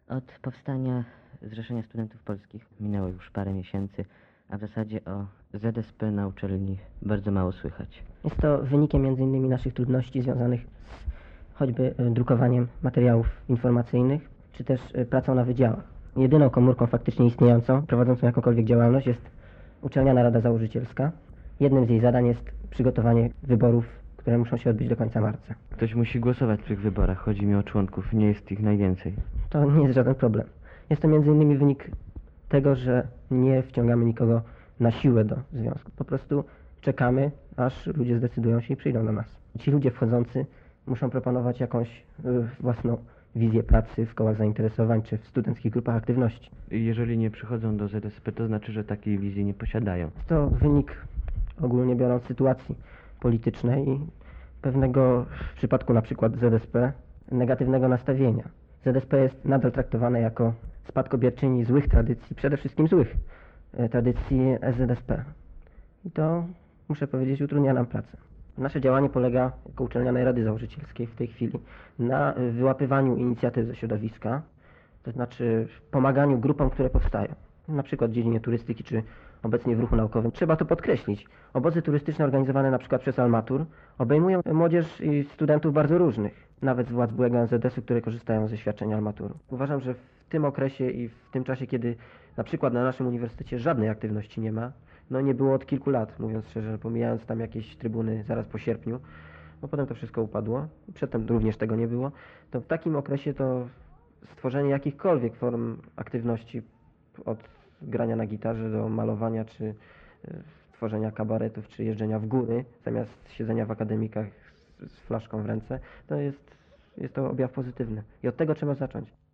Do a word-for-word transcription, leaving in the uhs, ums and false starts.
Od powstania Zrzeszenia Studentów Polskich minęło już parę miesięcy, a w zasadzie o Z S P na uczelni bardzo mało słychać. Jest to wynikiem między innymi naszych trudności związanych z choćby e, drukowaniem materiałów informacyjnych, czy też e, pracą na wydziałach. Jedyną komórką faktycznie istniejącą, prowadzącą jakąkolwiek działalność jest Uczelniana Rada Założycielska. Jednym z jej zadań jest przygotowanie wyborów, które muszą się odbyć do końca marca. Ktoś musi głosować w tych wyborach, chodzi mi o członków, nie jest ich najwięcej. To nie jest żaden problem. Jest to między innymi wynik tego, że nie wciągamy nikogo na siłę do związku. Po prostu czekamy, aż ludzie zdecydują się i przyjdą do nas. Ci ludzie wchodzący muszą proponować jakąś y, własną wizję pracy w kołach zainteresowań czy w studenckich grupach aktywności. Jeżeli nie przychodzą do Z S P, to znaczy, że takiej wizji nie posiadają. Jest to wynik, ogólnie biorąc, sytuacji politycznej i pewnego, w przypadku na przykład Z S P, negatywnego nastawienia. Z S P jest nadal traktowane jako spadkobierczyni złych tradycji, przede wszystkim złych e, tradycji S Z S P. I to, muszę powiedzieć, utrudnia nam pracę. Nasze działanie polega, jako Uczelnianej Rady Założycielskiej w tej chwili, na wyłapywaniu inicjatyw ze środowiska, to znaczy pomaganiu grupom, które powstają. Na przykład w dziedzinie turystyki, czy obecnie w ruchu naukowym. Trzeba to podkreślić. Obozy turystyczne organizowane na przykład przez Almatur obejmują młodzież i studentów bardzo różnych, nawet z władz byłego N Z S u, które korzystają ze świadczenia Almaturu. Uważam, że w tym okresie i w tym czasie, kiedy na przykład na naszym uniwersytecie żadnej aktywności nie ma, no nie było od kilku lat, mówiąc szczerze, pomijając tam jakieś trybuny zaraz po sierpniu, bo potem to wszystko upadło, przedtem również tego nie było, to w takim okresie to stworzenie jakichkolwiek form aktywności, od grania na gitarze do malowania, czy tworzenia kabaretów, czy jeżdżenia w góry, zamiast siedzenia w akademikach z, z flaszką w ręce, to jest, jest to objaw pozytywny. I od tego trzeba zacząć.